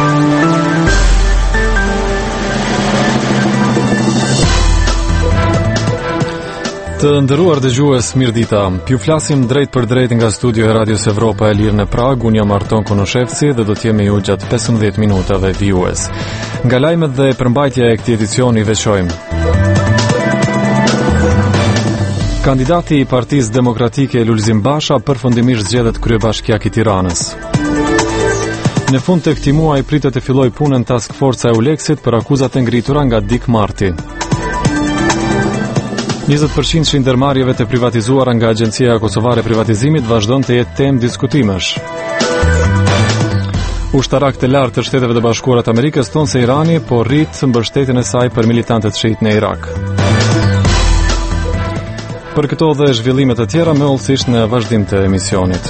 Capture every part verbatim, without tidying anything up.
Të nderuar dëgjues, mirëdita. Ju flasim drejt për drejt nga studio e Radios Evropa e Lirë në Prag. Unë jam Arton Konoshevci dhe do të jemi ju gjatë pesëmbëdhjetë minutave vijues. Nga lajmet dhe përmbajtja e këtij edicioni veçojmë: kandidati i Partisë Demokratike Lulzim Basha përfundimisht zgjedhet kryebashkiak i Tiranës. Në fund të këtij muaji pritet të fillojë punën Task Force e Euleksit për akuzat e ngritura nga Dik Marti. njëzet përqind i ndërmarrjeve të privatizuara nga Agjencia Kosovare e Privatizimit vazhdon të jetë temë diskutimesh. Ushtarak të lartë të Shteteve të Bashkuara të Amerikës thonë se Irani po rrit mbështetjen e saj për militantët shiit në Irak. Për këto dhe zhvillimet të tjera më hollësisht në vazhdim të emisionit.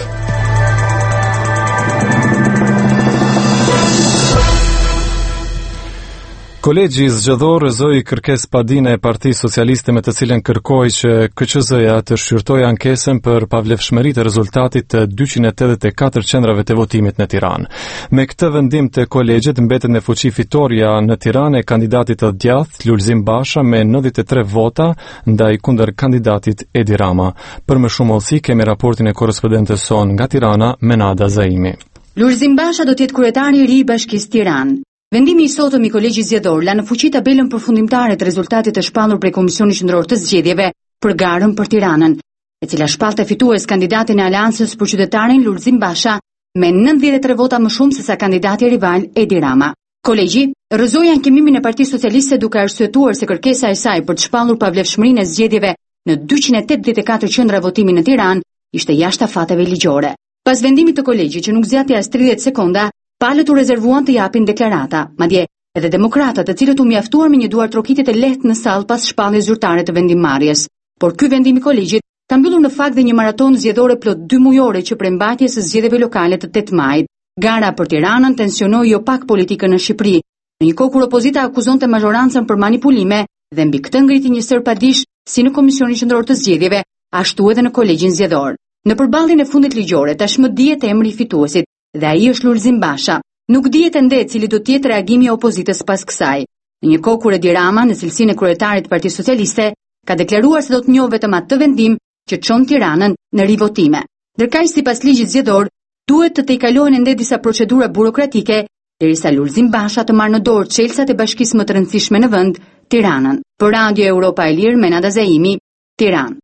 Kolegji zgjedhor zoi kërkesë padine e Partisë Socialiste me të cilën kërkoi që K Q Z-ja të shqyrtojë ankesën për pavlefshmëritë e rezultatit të dyqind e tetëdhjetë e katër qendrave të votimit në Tiranë. Me këtë vendim të kolegjit mbetet në fuqi fitoria në Tiranë e kandidatit të djathtë Lulzim Basha me nëntëdhjetë e tre vota ndaj kundër kandidatit Edi Rama. Për më shumë hollësi kemi raportin e korrespondentes son nga Tirana, Menada Zaimi. Lulzim Basha do të jetë kryetari i ri i Bashkisë Tiranë. Vendimi i sotëm i kolegjit zgjedhor la në fuqi tabelën përfundimtare të rezultatit të shpallur prej Komisionit Qendror të Zgjedhjeve për garën për Tiranën, e cila shpallte fitues kandidatin e Aleancës për qytetarin Lulzim Basha me nëntëdhjetë e tre vota më shumë se sa kandidati rival Edi Rama. Kolegji rrëzoi ankimimin e Partisë Socialiste duke arsyetuar se kërkesa e saj për të shpallur pavlefshmërinë e zgjedhjeve në dyqind e tetëdhjetë e katër qendra votimi në Tiranë ishte jashtë afateve ligjore. Pas vendimit të kolegjit që nuk zgjati as tridhjetë sekonda, palët u rezervuan të japin deklarata, madje edhe demokratat të cilët u mjaftuar me një duar trokitje të lehtë në sallë pas shpalljes zyrtare të vendimmarrjes. Por ky vendim i kolegjit ka mbyllur në fakt dhe një maraton zgjedhore plot dy mujore që prej mbajtjes së zgjedhjeve lokale të tetë majit. Gara për Tiranën tensionoi jo pak politikën në Shqipëri, në një kohë kur opozita akuzonte mazhorancën për manipulime dhe mbi këtë ngriti një sër padish si në Komisionin Qendror të Zgjedhjeve, ashtu edhe në kolegjin zgjedhor. Në përballjen e fundit ligjore tashmë dihet emri i fituesit, dhe ai është Lulzim Basha. Nuk dihet ende cili do të jetë reagimi i opozitës pas kësaj. Në një kohë kur Edi Rama, në cilësinë e kryetarit të Partisë Socialiste, ka deklaruar se do të njohë vetëm atë vendim që çon Tiranën në rivotime. Ndërkaq sipas ligjit zgjedhor, duhet të tejkalohen ende disa procedura burokratike derisa Lulzim Basha të marrë në dorë çelësat e bashkisë më të rëndësishme në vend, Tiranën. Për Radio Europa e Lirë, Menada Zaimi, Tiranë.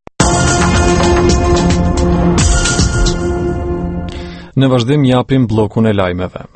Në vazhdim japim bllokun e lajmeve.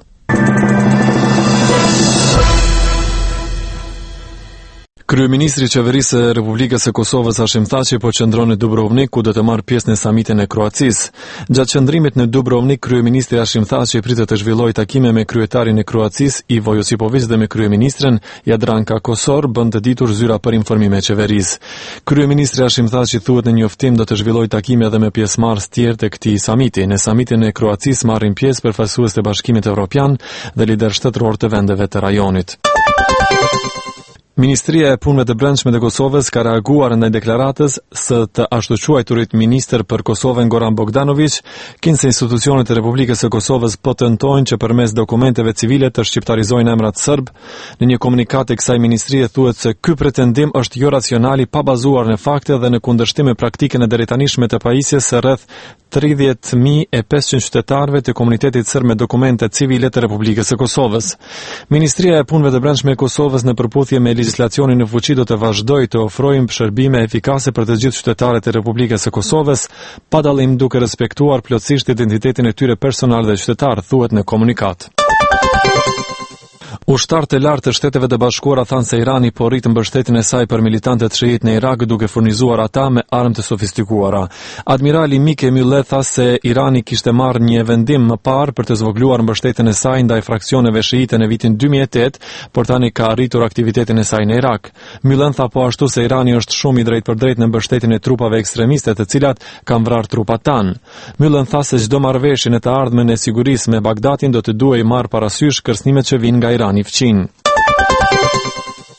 Kryeministri i Qeverisë së Republikës së Kosovës Hashim Thaçi po qëndron në Dubrovnik ku do të marrë pjesë në samitin e Kroacisë. Gjatë qëndrimit në Dubrovnik, kryeministri Hashim Thaçi pritet të zhvillojë takime me kryetarin e Kroacisë Ivo Josipović dhe me kryeministren Jadranka Kosor, bën të ditur zyra për informime e qeverisë. Kryeministri Hashim Thaçi thuhet në njoftim do të zhvillojë takime edhe me pjesëmarrës tjerë të këtij samiti. Në samitin e Kroacisë marrin pjesë përfaqësues të Bashkimit Evropian dhe lider shtetëror të vendeve të rajonit. Ministria e Punëve të Brendshme të Kosovës ka reaguar ndaj deklaratës së të ashtu quajturit ministër për Kosovën Goran Bogdanović, kinse institucionet e Republikës së Kosovës po tentojnë që përmes dokumenteve civile të shqiptarizojnë emrat serb. Në një komunikat e kësaj ministrie thuhet se ky pretendim është jo racional, i pa bazuar në fakte dhe në kundërshtim me praktikën e drejtanishme të pajisjes së rreth tridhjetë mijë e pesëqind qytetarëve të komunitetit serb me dokumente civile të Republikës së Kosovës. Ministria e Punëve të Brendshme e Kosovës në përputhje me legjislacionin në fuqi do të vazhdojë të ofrojë shërbime efikase për të gjithë qytetarët e Republikës së Kosovës, pa dallim duke respektuar plotësisht identitetin e tyre personal dhe qytetar, thuhet në komunikat. Ushtarët e lartë të Shteteve të Bashkuara thanë se Irani po rrit mbështetjen e saj për militantët shiit në Irak duke furnizuar ata me armë të sofistikuara. Admirali Mike Müller tha se Irani kishte marrë një vendim më parë për të zvogëluar mbështetjen e saj ndaj fraksioneve shiite në vitin dy mijë e tetë, por tani ka arritur aktivitetin e saj në Irak. Müller tha po ashtu se Irani është shumë i drejtpërdrejtë në mbështetjen e trupave ekstremiste të cilat kanë vrarë trupat tanë. Müller tha se çdo marrëveshje në të ardhmen e sigurisë me Bagdadin do të duhej marrë parasysh kërcënimet që vijnë nga Irani fqin.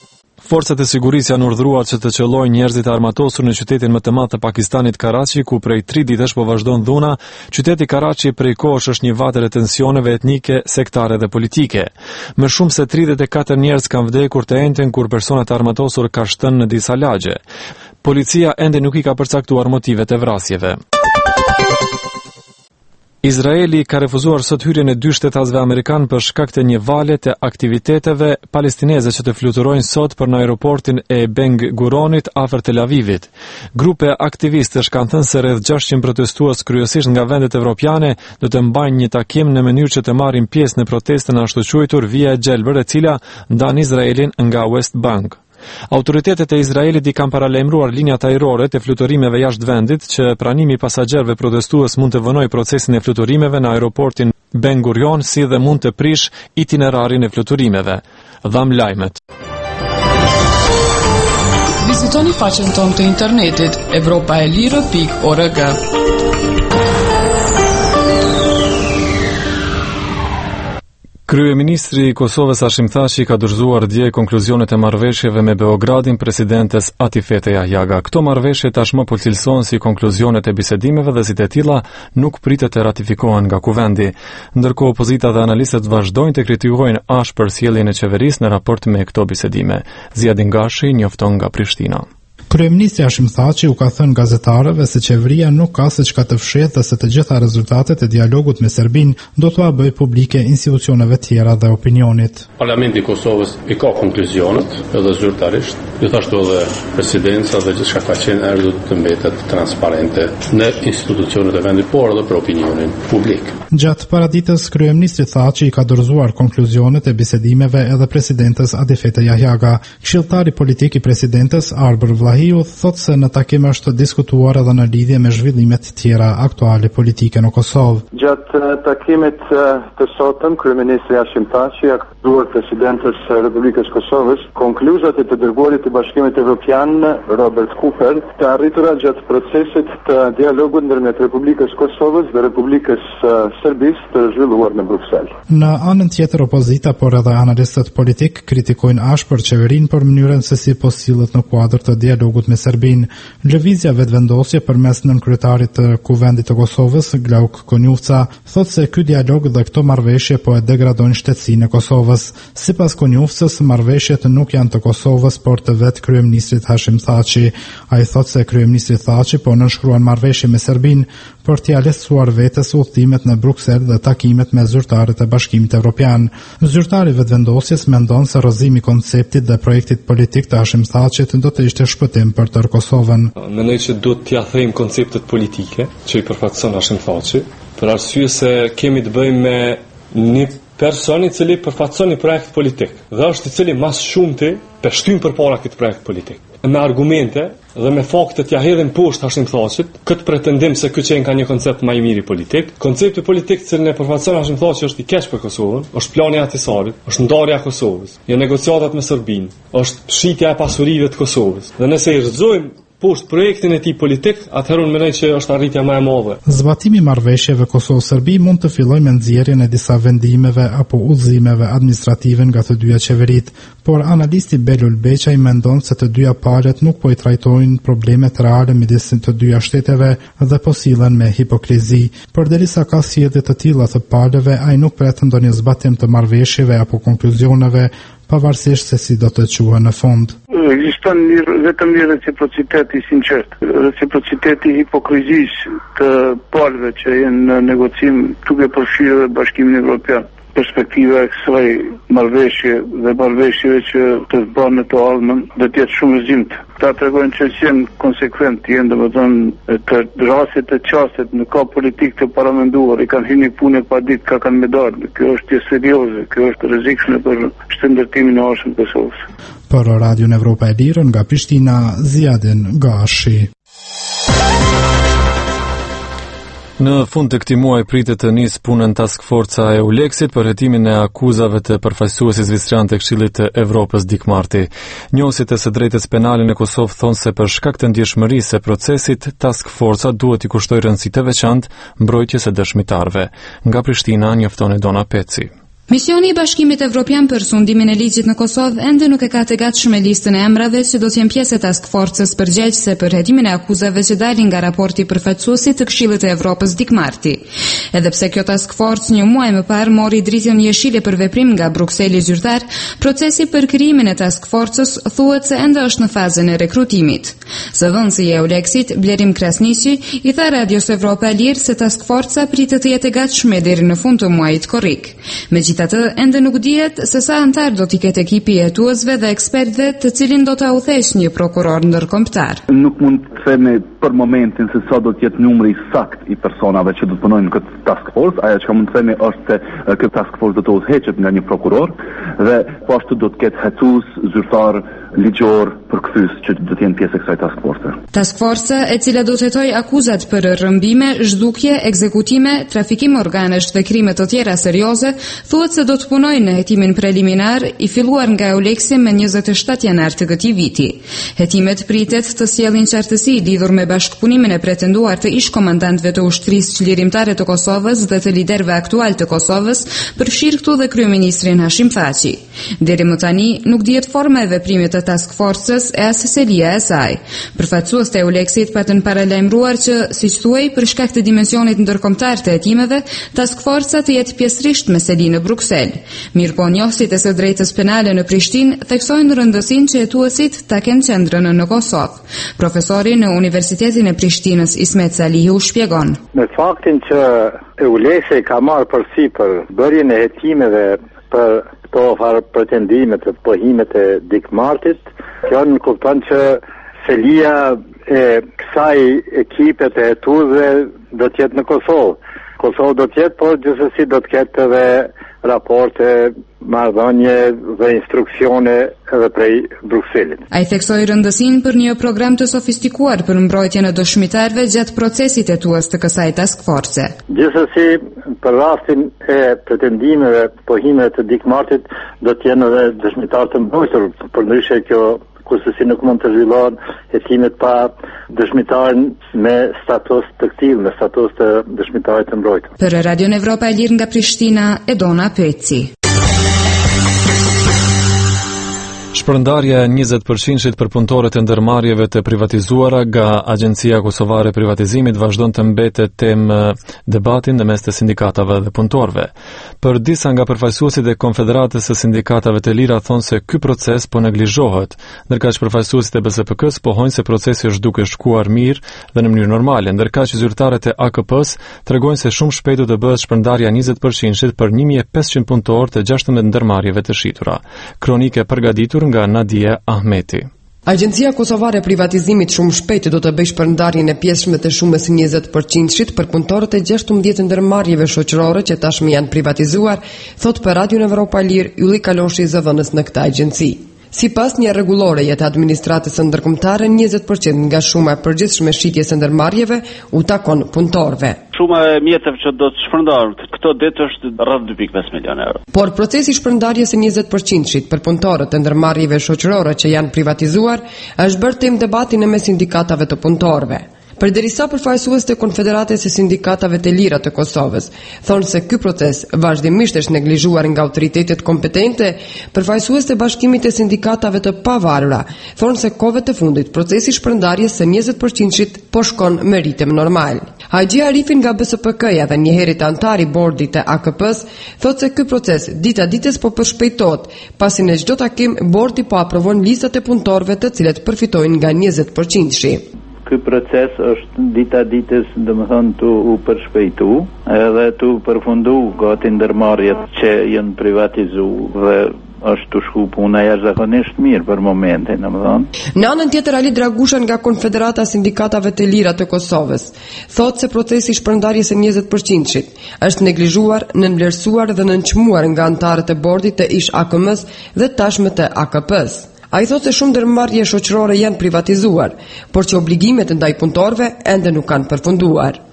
Forcat e sigurisë janë urdhëruar që të qellojnë njerëzit e armatosur në qytetin më të madh të Pakistanit, Karachi, ku prej tri ditësh po vazhdon dhuna. Qyteti Karachi prej kohësh është një vater e tensioneve etnike, sektare dhe politike. Më shumë se tridhjetë e katër njerëz kanë vdekur të njëjtën kur persona të armatosur ka shtënë në disa lagje. Policia ende nuk i ka përcaktuar motivet e vrasjeve. Izraeli ka refuzuar sot hyrjen e dy shtetasëve amerikanë për shkak të një vale të aktiviteteve palestineze që të fluturojnë sot për në aeroportin e Ben Guronit afër Tel Avivit. Grupe aktivistësh kanë thënë se rreth gjashtëqind protestues kryesisht nga vendet evropiane do të mbajnë një takim në mënyrë që të marrin pjesë në protestën ashtu quajtur Via e Gjelbër, e cila ndan Izraelin nga West Bank. Autoritetet e Izraelit i kanë paralajmëruar linjat ajrore të fluturimeve jashtë vendit që pranimi i pasagerëve protestues mund të vënojë procesin e fluturimeve në aeroportin Ben Gurion, si dhe mund të prish itinerarin e fluturimeve. Dham lajmet. Vizitoni faqen tonë të internetit evropaelirë pikë org. Kryeministri i Kosovës Hashim Thaçi ka dorëzuar dje konkluzionet e marrëveshjeve me Beogradin presidentes Atifete Jahjaga. Këto marrëveshje tashmë po cilësohen si konkluzionet e bisedimeve dhe si të tilla nuk pritet të ratifikohen nga kuvendi. Ndërkohë opozita dhe analistët vazhdojnë të kritikojnë ashpër sjelljen e qeverisë në raport me këto bisedime. Ziadin Gashi njofton nga Prishtina. Kryeministri Hashim Thaçi u ka thënë gazetarëve se qeveria nuk ka se çka të fshehet dhe se të gjitha rezultatet e dialogut me Serbinë do t'ua bëjë publike institucioneve tjera dhe opinionit. Parlamenti i Kosovës i ka konkluzionet edhe zyrtarisht, gjithashtu edhe presidenca dhe gjithçka ka qenë erdhë të mbetet transparente në institucionet e vendit, por edhe për opinionin publik. Gjatë paraditës, kryeministri Thaçi i ka dorëzuar konkluzionet e bisedimeve edhe presidentes Atifete Jahjaga. Këshilltari politik i presidentes Arbër Vlahiu thot se në takim është diskutuar edhe në lidhje me zhvillimet tjera aktuale politike në Kosovë. Gjatë takimit të sotëm, kryeministri Hashim Thaçi ka dhuar presidentes së Republikës Kosovës konkluzat e të dërguarit të Bashkimit Evropian Robert Cooper të arritura gjatë procesit të dialogut ndërmjet Republikës Kosovës dhe Republikës Serbisë të zhvilluar në Bruksel. Në anën tjetër, opozita por edhe analistët politik kritikojnë ashpër qeverinë për mënyrën se si po sillet në kuadër të dialogut me Serbinë. Lëvizja vetvendosje përmes nënkryetarit të Kuvendit të Kosovës, Glauk Konjufca, thotë se ky dialog dhe këto marrëveshje po e degradojnë shtetësinë e Kosovës. Sipas Konjufcës, marrëveshjet nuk janë të Kosovës, por të vet kryeministrit Hashim Thaçi. Ai thotë se kryeministri Thaçi po nënshkruan marrëveshje me Serbinë për t'i lehtësuar vetes udhëtimet në Bruksel dhe takimet me zyrtarët e Bashkimit Evropian. Zyrtari vetvendosjes mendon se rrëzimi i konceptit dhe projektit politik të Hashim Thaçit do të ishte shpëtim për tërë Kosovën. Mendoj që duhet t'ia thejmë konceptet politike që i përfaqëson Hashim Thaçi, për arsye se kemi të bëjmë me një person i cili përfaqëson një projekt politik dhe është i cili mas shumti peshtyn përpara këtë projekt politik. Me argumente dhe me fakte t'ja hedhin poshtë Hashim Thaçit, këtë pretendim se ky qenë ka një koncept më i miri politik. Koncepti politik që ne përfaqëson Hashim Thaçi është i keq për Kosovën, është plani i Ahtisarit, është ndarja e Kosovës, janë negociatat me Serbinë, është shitja e pasurive të Kosovës. Dhe nëse i rrëzojmë poshtë projektin e tij politik, atëherë unë mendoj që është arritja më e madhe. Zbatimi i marrëveshjeve Kosovë-Serbi mund të fillojë me nxjerrjen e disa vendimeve apo udhëzimeve administrative nga të dyja qeveritë, por analisti Belul Beqaj mendon se të dyja palët nuk po i trajtojnë problemet reale midis të dyja shteteve dhe po sillen me hipokrizi. Përderisa ka sjellje të tilla të palëve, ai nuk pret ndonjë zbatim të marrëveshjeve apo konkluzioneve, pavarësisht se si do të quhen në fund. Ekziston vetëm një reciprocitet i sinqert, reciprociteti i hipokrizisë të palëve që janë në negocim duke përfshirë Bashkimin Evropian. Perspektiva e kësaj marrëveshje dhe marrëveshjeve që të bëhen në të ardhmen do të jetë shumë zimtë. Ta tregojnë që janë konsekvent, janë domethënë të raste të çastet në ka politik të paramenduar, i kanë hyrë në punë pa ditë ka kanë me dalë. Kjo është serioze, kjo është rrezikshme për shëndetimin e arshëm të Kosovës. Për Radio Evropa e Lirë nga Prishtina, Ziadin Gashi. Në fund të këtij muaji pritet të nisë punën task forca e Euleksit për hetimin e akuzave të përfaqësuesit zviceran të Këshillit të Evropës Dick Marty. Njohësit e së drejtës penale në Kosovë thonë se për shkak të ndjeshmërisë së procesit, task forca duhet i kushtojë rëndësi të veçantë mbrojtjes së dëshmitarëve. Nga Prishtina njofton Dona Peci. Misioni i Bashkimit Evropian për sundimin e ligjit në Kosovë ende nuk e ka të gatshme listën e emrave që do të jenë pjesë e task forcës përgjegjëse për hetimin e akuzave që dalin nga raporti përfaqësuesit të Këshillit të Evropës Dick Marty. Edhe pse kjo task force një muaj më parë mori dritën jeshile për veprim nga Brukseli zyrtar, procesi për krijimin e task forcës thuhet se ende është në fazën e rekrutimit. Zëvendësi i Eulexit, Blerim Krasniqi, i tha Radios Evropa Lir se task forca pritet të jetë e gatshme deri në fund të muajit korrik. Megjithatë, ende nuk dihet se sa antar do t'i ketë ekipi i hetuesve dhe ekspertëve të cilin do ta udhëheqë një prokuror ndërkombëtar. Nuk mund të themi për momentin se sa do të jetë numri sakt i personave që do të punojnë në këtë task force. Ajo që mund të themi është se këtë task force do të udhëheqet nga një prokuror dhe po ashtu do të ketë hetues, zyrtar, ligjor, përkthyes që do të jenë pjesë e kësaj task force. Task force e cila do të hetojë akuzat për rrëmbime, zhdukje, ekzekutime, trafikim organesh dhe krime të tjera serioze, thuhet se do të punojnë në hetimin preliminar i filluar nga Eulexi me njëzet e shtatë janar të këtij viti. Hetimet pritet të sjellin qartësi lidhur me bashkëpunimin e pretenduar të ish komandantëve të ushtrisë çlirimtare të Kosovës dhe të liderëve aktual të Kosovës, përfshir këtu dhe kryeministrin Hashim Thaçi. Deri më tani nuk dihet forma e veprimit të task forces e as selia e saj. Përfaqësues të Eulexit patën paralajmëruar që, siç thuaj, për shkak të dimensionit ndërkombëtar të hetimeve, task forca të jetë pjesërisht me seli në Bruksel. Mirpo njohësit e së drejtës penale në Prishtinë theksojnë rëndësinë që hetuesit ta kenë qendrën në Kosovë. Profesori në Universitetin e Prishtinës Ismet Salihi u shpjegon. Me faktin që Eulexi ka marrë përsipër bërjen e hetimeve për këto farë pretendimet e pohimet e Dick Martyt, kjo në kupton që selia e kësaj ekipe të hetuesve do të jetë në Kosovë. Kosovë do të jetë, por gjithsesi do të ketë edhe raporte, marrëdhënie dhe instruksione edhe prej Brukselit. Ai theksoi rëndësinë për një program të sofistikuar për mbrojtjen e dëshmitarëve gjatë procesit hetues të kësaj task force. Gjithsesi, për rastin e pretendimeve pohimeve të Dick Martyt do të jenë edhe dëshmitar të mbrojtur, përndryshe kjo kurse si nuk mund të zhvillohen hetimet pa dëshmitarin me status të këtillë, me status të dëshmitarit të mbrojtur. Për Radio Evropa e Lirë nga Prishtina, Edona Peci. Shpërndarja e njëzet përqind për punëtorët e ndërmarrjeve të privatizuara nga Agjencia Kosovare e Privatizimit vazhdon të mbetet temë debatin në mes të sindikatave dhe punëtorëve. Për disa nga përfaqësuesit e Konfederatës së Sindikatave të Lira thonë se ky proces po neglizhohet, ndërkaq përfaqësuesit e B S P K-s pohojnë se procesi është duke shkuar mirë dhe në mënyrë normale, ndërkaq zyrtarët e A K P-s tregojnë se shumë shpejt do të bëhet shpërndarja njëzet përqind për një mijë e pesëqind punëtorë të gjashtëmbëdhjetë ndërmarrjeve të shitura. Kronike përgatitur nga Nadia Ahmeti. Agjencia Kosovare e Privatizimit shumë shpejt do të bëjë shpërndarjen e pjesëme të shumës njëzet përqind për punëtorët e gjashtëmbëdhjetë ndërmarrjeve shoqërore që tashmë janë privatizuar, thot për Radio Evropa Lir Ylli Kaloshi, zëvendës në këtë agjenci. Sipas një rregulloreje të administratës së ndërkombëtare, njëzet përqind nga shuma e përgjithshme shitjes së ndërmarrjeve u takon punëtorëve. Shuma e mjeteve që do të shpërndahen këto ditë është rreth dy pikë pesë milionë euro. Por procesi i shpërndarjes së njëzet përqind për punëtorët e ndërmarrjeve shoqërore që janë privatizuar është bërë temë debati në mes sindikatave të punëtorëve. Përderisa përfaqësues të Konfederatës së Sindikatave të Lira të Kosovës thonë se ky proces vazhdimisht është neglizhuar nga autoritetet kompetente, përfaqësues të Bashkimit të Sindikatave të Pavarura thonë se kohëve të fundit procesi i shpërndarjes së njëzet përqind po shkon me ritem normal. Haxhi Arifin nga B S P K-ja dhe një herët antar i bordit të A K P-s thotë se ky proces dita ditës po përshpejtohet, pasi në çdo takim bordi po aprovon listat e punëtorëve të cilët përfitojnë nga njëzet përqind. Ky proces është dita ditës, domethënë tu u përshpejtu edhe tu përfundu gati ndërmarrjet që janë privatizuar dhe është të shku puna jashtëzakonisht mirë për momentin, domethënë. Në anën tjetër, Ali Dragusha nga Konfederata e Sindikatave të Lira të Kosovës thotë se procesi i shpërndarjes së njëzet përqind është neglizhuar, nënvlerësuar dhe nënçmuar nga antarët e bordit të ish A K M-s dhe tashmë të A K P-s. A i thot se shumë ndërmarrje shoqërore janë privatizuar, por që obligimet ndaj punëtorëve ende nuk kanë përfunduar.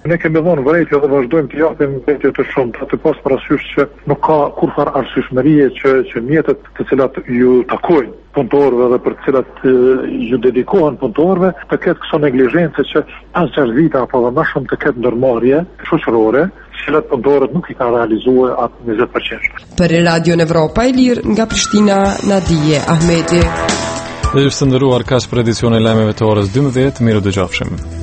Ne kemi dhënë vërejtje dhe vazhdojmë të japim vërejtje të shumta, të pas parasysh që nuk ka kurfar arsyeshmërie që që mjetet të cilat ju takojnë punëtorëve dhe për të cilat e, ju dedikohen punëtorëve të ketë këso neglizhence që pas gjashtë vite apo dhe më shumë të ketë ndërmarrje shoqërore, cilat punëtorët nuk i kanë realizuar atë njëzet përqind. Për Radio Evropa e Lirë nga Prishtina, Nadije Ahmeti. Dhe është të ndëruar kaq për edicionin e lajmeve të orës dymbëdhjetë, miru dëgjofshim.